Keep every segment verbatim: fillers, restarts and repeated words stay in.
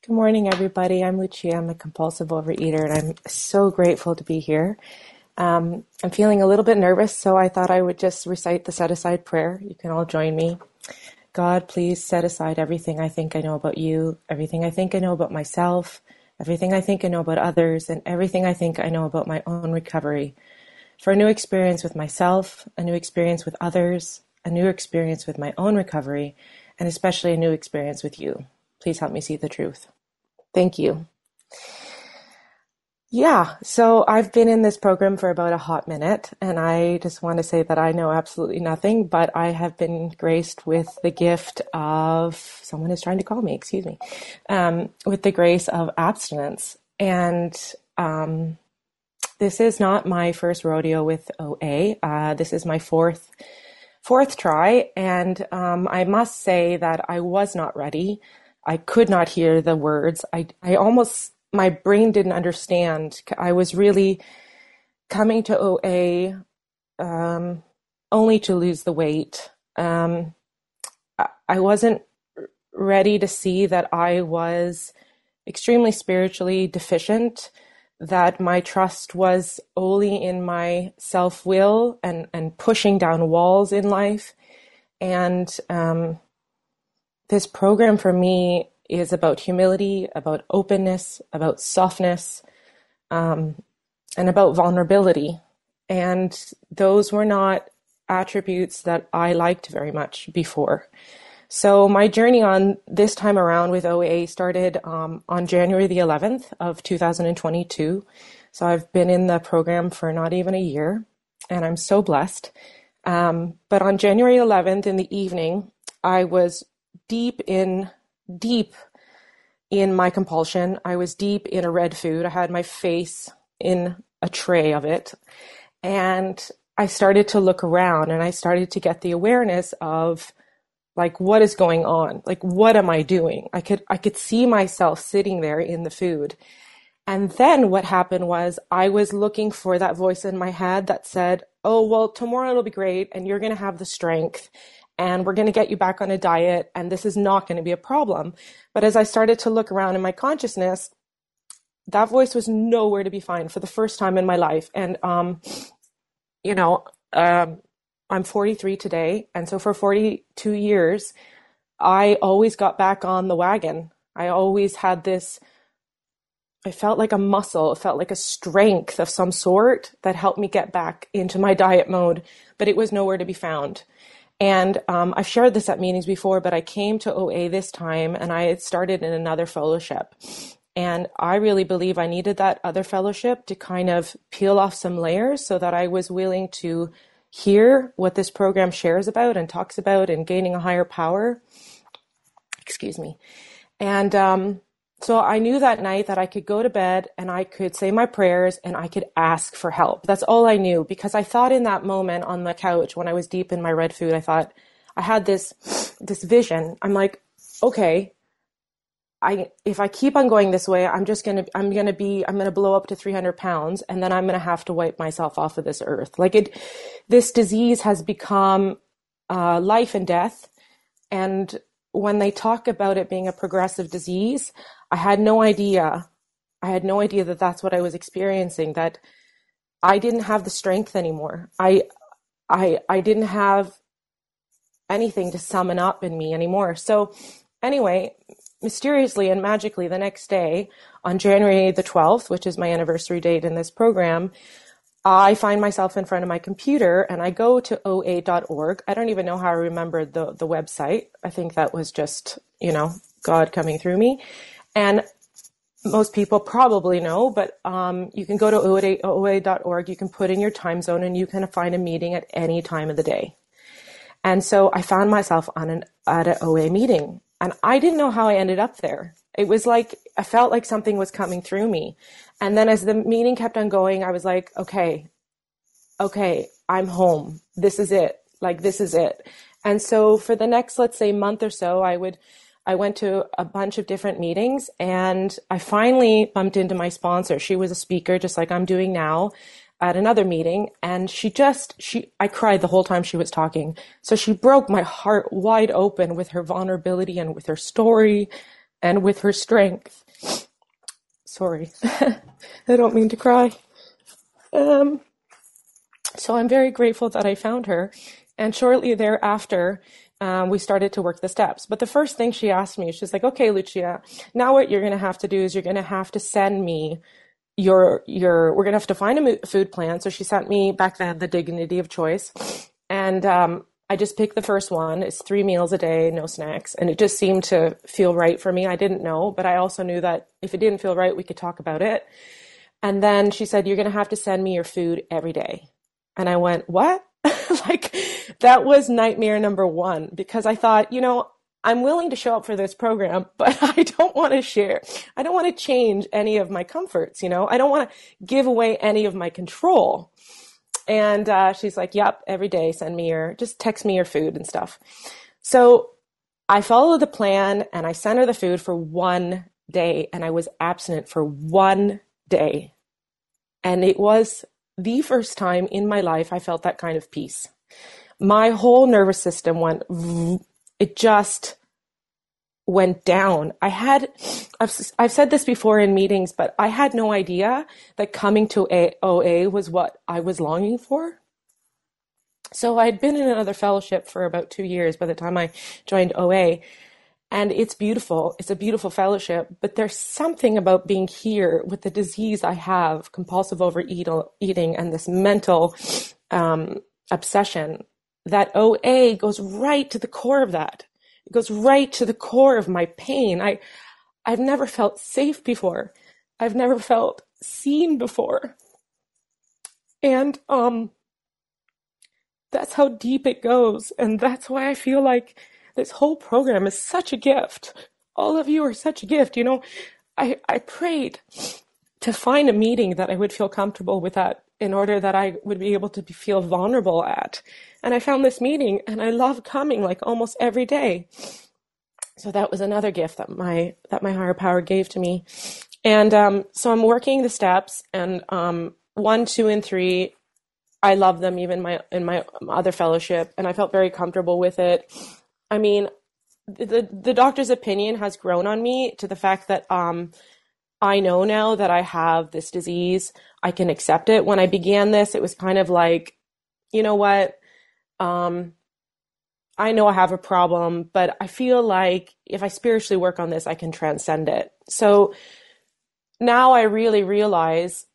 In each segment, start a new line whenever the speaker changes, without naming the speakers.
Good morning, everybody. I'm Lucia. I'm a compulsive overeater, and I'm so grateful to be here. Um, I'm feeling a little bit nervous, so I thought I would just recite the set-aside prayer. You can all join me. God, please set aside everything I think I know about you, everything I think I know about myself, everything I think I know about others, and everything I think I know about my own recovery. For a new experience with myself, a new experience with others, a new experience with my own recovery, and especially a new experience with you. Please help me see the truth. Thank you. Yeah, so I've been in this program for about a hot minute, and I just want to say that I know absolutely nothing, but I have been graced with the gift of, someone is trying to call me, excuse me, um, with the grace of abstinence. And um, this is not my first rodeo with O A. Uh, this is my fourth fourth try, and um, I must say that I was not ready. I could not hear the words. I, I almost, my brain didn't understand. I was really coming to O A um, only to lose the weight. Um, I, I wasn't ready to see that I was extremely spiritually deficient, that my trust was only in my self-will and, and pushing down walls in life. And um this program for me is about humility, about openness, about softness, um, and about vulnerability. And those were not attributes that I liked very much before. So my journey on this time around with O A started um, on January the eleventh of two thousand twenty-two. So I've been in the program for not even a year, and I'm so blessed. Um, but on January eleventh in the evening, I was deep in, deep in my compulsion. I was deep in a red food. I had my face in a tray of it. And I started to look around and I started to get the awareness of like, what is going on? Like, what am I doing? I could, I could see myself sitting there in the food. And then what happened was I was looking for that voice in my head that said, oh, well, tomorrow it'll be great. And you're going to have the strength. And we're going to get you back on a diet, and this is not going to be a problem. But as I started to look around in my consciousness, that voice was nowhere to be found for the first time in my life. And, um, you know, um, I'm forty-three today. And so for forty-two years, I always got back on the wagon. I always had this, I felt like a muscle. It felt like a strength of some sort that helped me get back into my diet mode, but it was nowhere to be found. And um, I've shared this at meetings before, but I came to O A this time and I had started in another fellowship. And I really believe I needed that other fellowship to kind of peel off some layers so that I was willing to hear what this program shares about and talks about and gaining a higher power. Excuse me. And um, so I knew that night that I could go to bed and I could say my prayers and I could ask for help. That's all I knew, because I thought in that moment on the couch when I was deep in my red food, I thought I had this, this vision. I'm like, okay, I, if I keep on going this way, I'm just going to, I'm going to be, I'm going to blow up to three hundred pounds and then I'm going to have to wipe myself off of this earth. Like it, this disease has become uh, life and death. And when they talk about it being a progressive disease, I had no idea. I had no idea that that's what I was experiencing, that I didn't have the strength anymore. I, I, I didn't have anything to summon up in me anymore. So anyway, mysteriously and magically the next day on January the twelfth, which is my anniversary date in this program, I find myself in front of my computer and I go to O A dot org. I don't even know how I remembered the, the website. I think that was just, you know, God coming through me. And most people probably know, but um, you can go to O A dot org, you can put in your time zone and you can find a meeting at any time of the day. And so I found myself on an, at an O A meeting and I didn't know how I ended up there. It was like, I felt like something was coming through me. And then as the meeting kept on going, I was like, okay, okay, I'm home. This is it. Like, this is it. And so for the next, let's say month or so, I would, I went to a bunch of different meetings and I finally bumped into my sponsor. She was a speaker, just like I'm doing now, at another meeting. And she just, she, I cried the whole time she was talking. So she broke my heart wide open with her vulnerability and with her story, and with her strength. Sorry, I don't mean to cry. Um, so I'm very grateful that I found her. And shortly thereafter, um, we started to work the steps. But the first thing she asked me, she's like, okay, Lucia, now what you're going to have to do is you're going to have to send me your, your, we're going to have to find a food plan. So she sent me back then the Dignity of Choice. And, um, I just picked the first one. It's three meals a day, no snacks. And it just seemed to feel right for me. I didn't know, but I also knew that if it didn't feel right, we could talk about it. And then she said, you're going to have to send me your food every day. And I went, what? Like, that was nightmare number one, because I thought, you know, I'm willing to show up for this program, but I don't want to share. I don't want to change any of my comforts. You know, I don't want to give away any of my control. And uh, she's like, yep, every day, send me your, just text me your food and stuff. So I followed the plan and I sent her the food for one day, and I was abstinent for one day. And it was the first time in my life I felt that kind of peace. My whole nervous system went, it just went down. I had, I've, I've said this before in meetings, but I had no idea that coming to O A was what I was longing for. So I'd been in another fellowship for about two years by the time I joined O A. And it's beautiful. It's a beautiful fellowship, but there's something about being here with the disease I have, compulsive overeating, and this mental um, obsession, that O A goes right to the core of that. It goes right to the core of my pain. I, I've never felt safe before. I've never felt seen before. And um, that's how deep it goes. And that's why I feel like this whole program is such a gift. All of you are such a gift. You know, I, I prayed to find a meeting that I would feel comfortable with at, in order that I would be able to be, feel vulnerable at. And I found this meeting, and I love coming like almost every day. So that was another gift that my that my higher power gave to me. And um, so I'm working the steps, and um, one, two, and three, I love them even my in my other fellowship, and I felt very comfortable with it. I mean, the the doctor's opinion has grown on me to the fact that um, I know now that I have this disease. I can accept it. When I began this, it was kind of like, you know what? Um, I know I have a problem, but I feel like if I spiritually work on this, I can transcend it. So now I really realize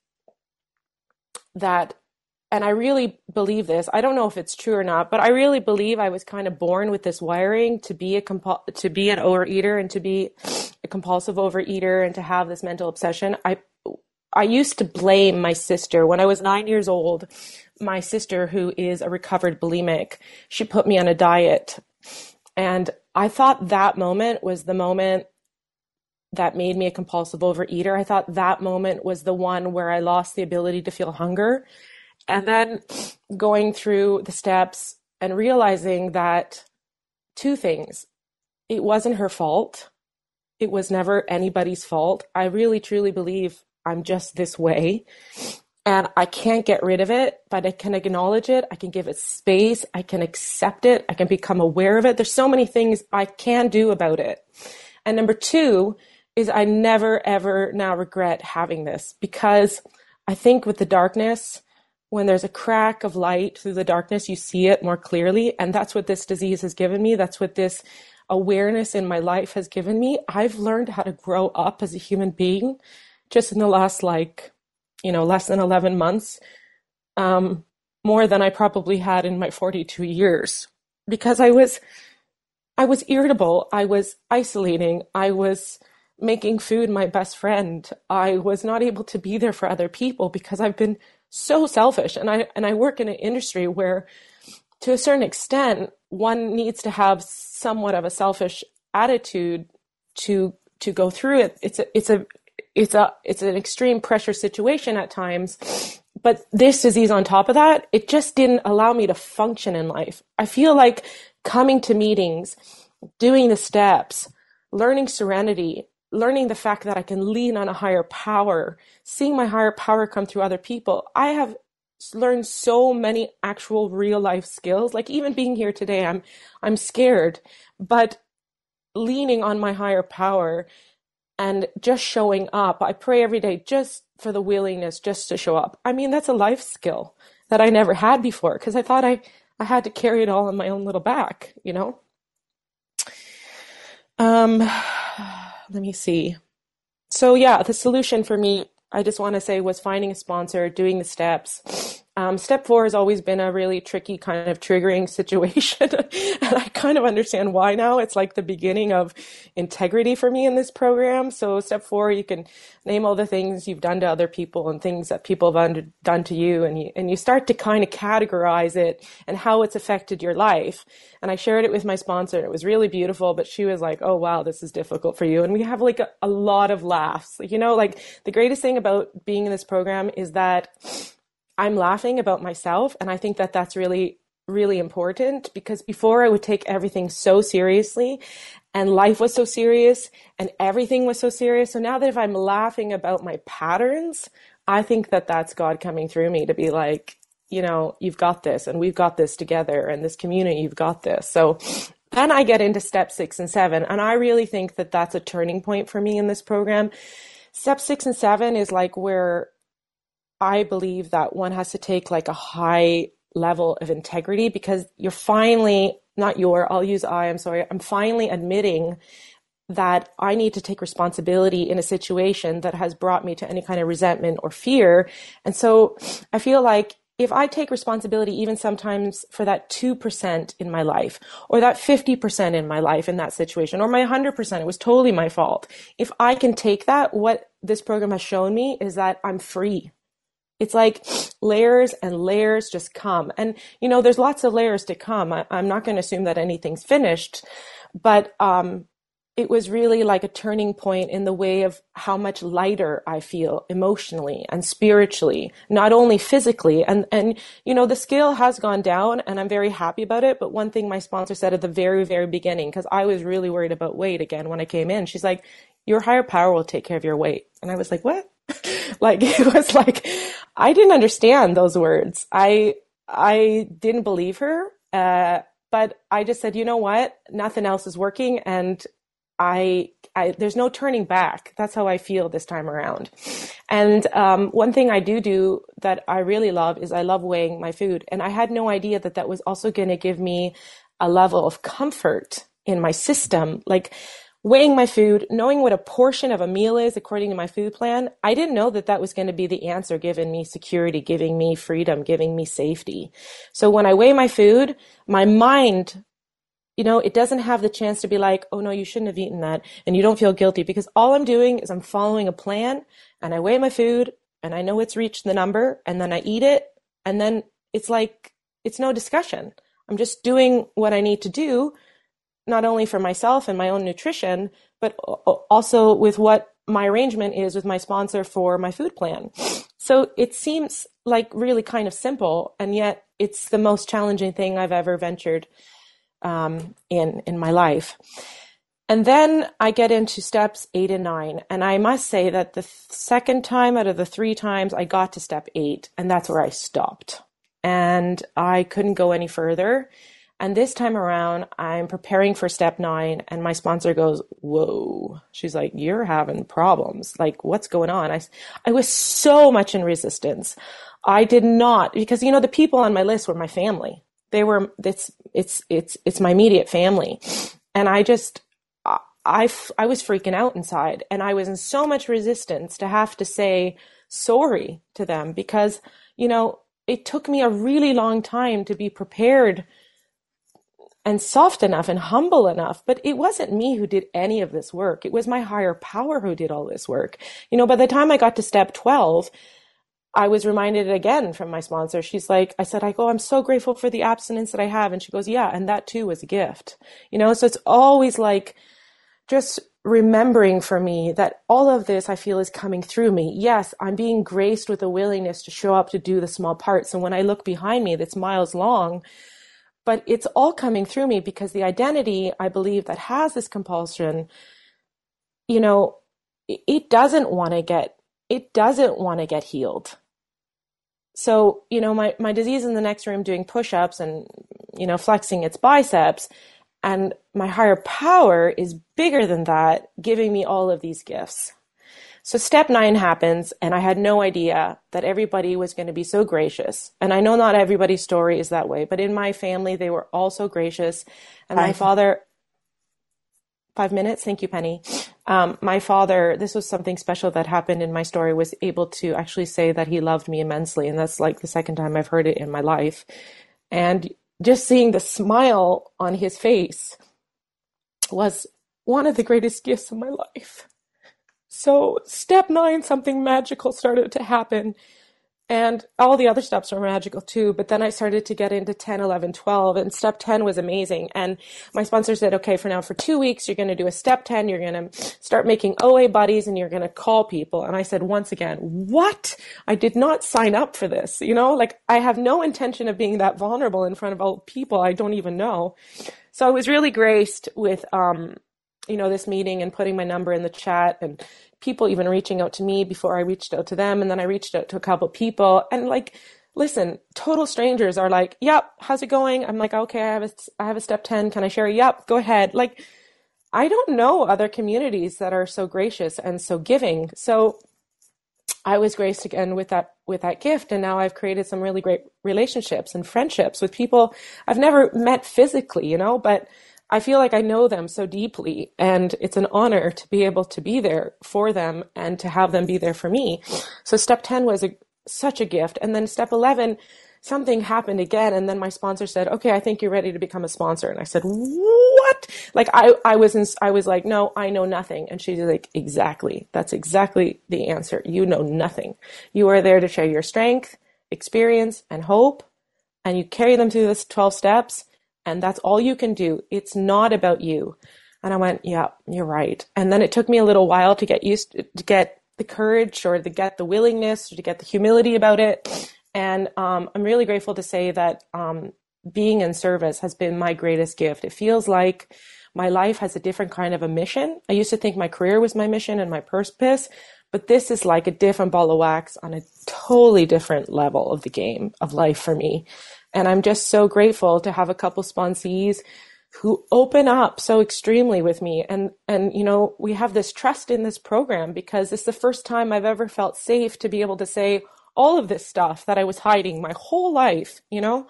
that, and I really believe this. I don't know if it's true or not, but I really believe I was kind of born with this wiring to be a compul- to be an overeater and to be a compulsive overeater and to have this mental obsession. I I used to blame my sister when I was nine years old. My sister, who is a recovered bulimic, she put me on a diet, and I thought that moment was the moment that made me a compulsive overeater. I thought that moment was the one where I lost the ability to feel hunger. And then going through the steps and realizing that two things, it wasn't her fault. It was never anybody's fault. I really, truly believe I'm just this way, and I can't get rid of it, but I can acknowledge it. I can give it space. I can accept it. I can become aware of it. There's so many things I can do about it. And number two is I never, ever now regret having this, because I think with the darkness, when there's a crack of light through the darkness, you see it more clearly. And that's what this disease has given me. That's what this awareness in my life has given me. I've learned how to grow up as a human being just in the last, like, you know, less than eleven months, um, more than I probably had in my forty-two years, because I was, I was irritable. I was isolating. I was making food my best friend. I was not able to be there for other people because I've been so selfish. And I, and I work in an industry where, to a certain extent, one needs to have somewhat of a selfish attitude to, to go through it. It's a, it's a, it's a, it's an extreme pressure situation at times, but this disease on top of that, it just didn't allow me to function in life. I feel like coming to meetings, doing the steps, learning serenity, learning the fact that I can lean on a higher power, seeing my higher power come through other people. I have learned so many actual real life skills. Like even being here today, I'm, I'm scared, but leaning on my higher power and just showing up. I pray every day just for the willingness just to show up. I mean, that's a life skill that I never had before because I thought I, I had to carry it all on my own little back, you know? Um, let me see. So yeah, the solution for me, I just want to say, was finding a sponsor, doing the steps. Um, step four has always been a really tricky kind of triggering situation. And I kind of understand why now. It's like the beginning of integrity for me in this program. So step four, you can name all the things you've done to other people and things that people have under, done to you. And you, and you start to kind of categorize it and how it's affected your life. And I shared it with my sponsor. It was really beautiful, but she was like, oh, wow, this is difficult for you. And we have like a, a lot of laughs. You know, like the greatest thing about being in this program is that I'm laughing about myself. And I think that that's really, really important because before I would take everything so seriously and life was so serious and everything was so serious. So now that if I'm laughing about my patterns, I think that that's God coming through me to be like, you know, you've got this and we've got this together and this community, you've got this. So then I get into step six and seven. And I really think that that's a turning point for me in this program. Step six and seven is like where I believe that one has to take like a high level of integrity because you're finally, not your, I'll use I, I'm sorry, I'm finally admitting that I need to take responsibility in a situation that has brought me to any kind of resentment or fear. And so I feel like if I take responsibility even sometimes for that two percent in my life or that fifty percent in my life in that situation or my one hundred percent, it was totally my fault. If I can take that, what this program has shown me is that I'm free. It's like layers and layers just come. And, you know, there's lots of layers to come. I, I'm not going to assume that anything's finished, but um, it was really like a turning point in the way of how much lighter I feel emotionally and spiritually, not only physically. And, and, you know, the scale has gone down and I'm very happy about it. But one thing my sponsor said at the very, very beginning, because I was really worried about weight again when I came in, she's like, your higher power will take care of your weight. And I was like, what? Like, it was like, I didn't understand those words. I, I didn't believe her. Uh, but I just said, you know what? Nothing else is working. And I, I, there's no turning back. That's how I feel this time around. And, um, one thing I do do that I really love is I love weighing my food. And I had no idea that that was also going to give me a level of comfort in my system. Like, weighing my food, knowing what a portion of a meal is according to my food plan, I didn't know that that was going to be the answer, giving me security, giving me freedom, giving me safety. So when I weigh my food, my mind, you know, it doesn't have the chance to be like, oh no, you shouldn't have eaten that. And you don't feel guilty because all I'm doing is I'm following a plan and I weigh my food and I know it's reached the number and then I eat it. And then it's like, it's no discussion. I'm just doing what I need to do, not only for myself and my own nutrition, but also with what my arrangement is with my sponsor for my food plan. So it seems like really kind of simple, and yet it's the most challenging thing I've ever ventured um, in, in my life. And then I get into steps eight and nine. And I must say that the th- second time out of the three times I got to step eight, and that's where I stopped. And I couldn't go any further. And this time around, I'm preparing for step nine and my sponsor goes, whoa. She's like, you're having problems. Like, what's going on? I, I was so much in resistance. I did not, because, you know, the people on my list were my family. They were, it's, it's, it's, it's my immediate family. And I just, I, I, I was freaking out inside and I was in so much resistance to have to say sorry to them because, you know, it took me a really long time to be prepared and soft enough and humble enough. But it wasn't me who did any of this work. It was my higher power who did all this work. You know, by the time I got to step twelve, I was reminded again from my sponsor. She's like, I said, I go, I'm so grateful for the abstinence that I have. And she goes, yeah, and that too was a gift. You know, so it's always like just remembering for me that all of this I feel is coming through me. Yes, I'm being graced with a willingness to show up to do the small parts. And when I look behind me, that's miles long. But it's all coming through me because the identity, I believe, that has this compulsion, you know, it doesn't want to get, it doesn't want to get healed. So, you know, my, my disease in the next room doing push-ups and, you know, flexing its biceps, And my higher power is bigger than that, giving me all of these gifts. So step nine happens, and I had no idea that everybody was going to be so gracious. And I know not everybody's story is that way, but in my family, they were all so gracious. And my
Five.
father, five minutes, thank you, Penny. Um, my father, this was something special that happened in my story, was able to actually say that he loved me immensely. And that's like the second time I've heard it in my life. And just seeing the smile on his face was one of the greatest gifts of my life. So step nine, something magical started to happen. And all the other steps were magical too. But then I started to get into ten, eleven, twelve. And step ten was amazing. And my sponsor said, okay, for now, for two weeks, you're going to do a step ten. You're going to start making O A buddies and you're going to call people. And I said, once again, what? I did not sign up for this. You know, like I have no intention of being that vulnerable in front of all people I don't even know. So I was really graced with, um, you know, this meeting and putting my number in the chat and people even reaching out to me before I reached out to them. And then I reached out to a couple people and like, listen, total strangers are like, yep, how's it going? I'm like, okay, I have a, I have a step ten. Can I share? Yep, go ahead. Like, I don't know other communities that are so gracious and so giving. So I was graced again with that, with that gift. And now I've created some really great relationships and friendships with people I've never met physically, you know, but I feel like I know them so deeply, and it's an honor to be able to be there for them and to have them be there for me. So step ten was a, such a gift. And then step eleven, something happened again. And then my sponsor said, okay, I think you're ready to become a sponsor. And I said, what? Like I, I was, in, I was like, no, I know nothing. And she's like, exactly. That's exactly the answer. You know nothing. You are there to share your strength, experience, and hope. And you carry them through this twelve steps. And that's all you can do. It's not about you. And I went, yeah, you're right. And then it took me a little while to get used to, to get the courage or to get the willingness or to get the humility about it. And um, I'm really grateful to say that um, being in service has been my greatest gift. It feels like my life has a different kind of a mission. I used to think my career was my mission and my purpose, but this is like a different ball of wax on a totally different level of the game of life for me. And I'm just so grateful to have a couple sponsees who open up so extremely with me. And, and, you know, we have this trust in this program because it's the first time I've ever felt safe to be able to say all of this stuff that I was hiding my whole life, you know,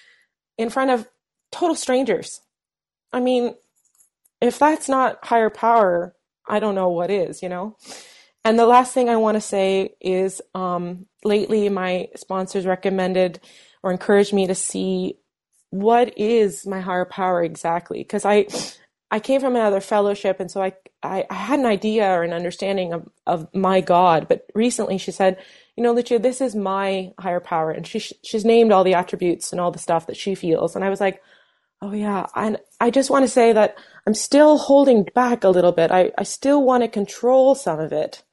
in front of total strangers. I mean, if that's not higher power, I don't know what is, you know? And the last thing I want to say is, um, lately my sponsors recommended or encouraged me to see what is my higher power exactly. Because I, I came from another fellowship, and so I, I, I had an idea or an understanding of, of my God. But recently she said, you know, Lucia, this is my higher power. And she, she's named all the attributes and all the stuff that she feels. And I was like, oh yeah. And I just want to say that I'm still holding back a little bit. I, I still want to control some of it.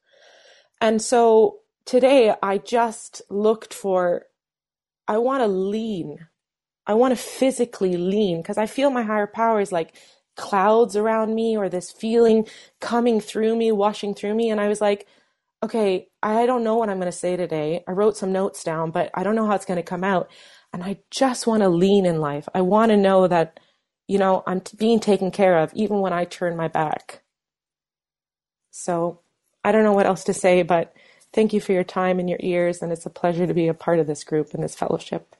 And so today I just looked for, I want to lean. I want to physically lean because I feel my higher power is like clouds around me or this feeling coming through me, washing through me. And I was like, okay, I don't know what I'm going to say today. I wrote some notes down, but I don't know how it's going to come out. And I just want to lean in life. I want to know that, you know, I'm t- being taken care of even when I turn my back. So I don't know what else to say, but thank you for your time and your ears. And it's a pleasure to be a part of this group and this fellowship.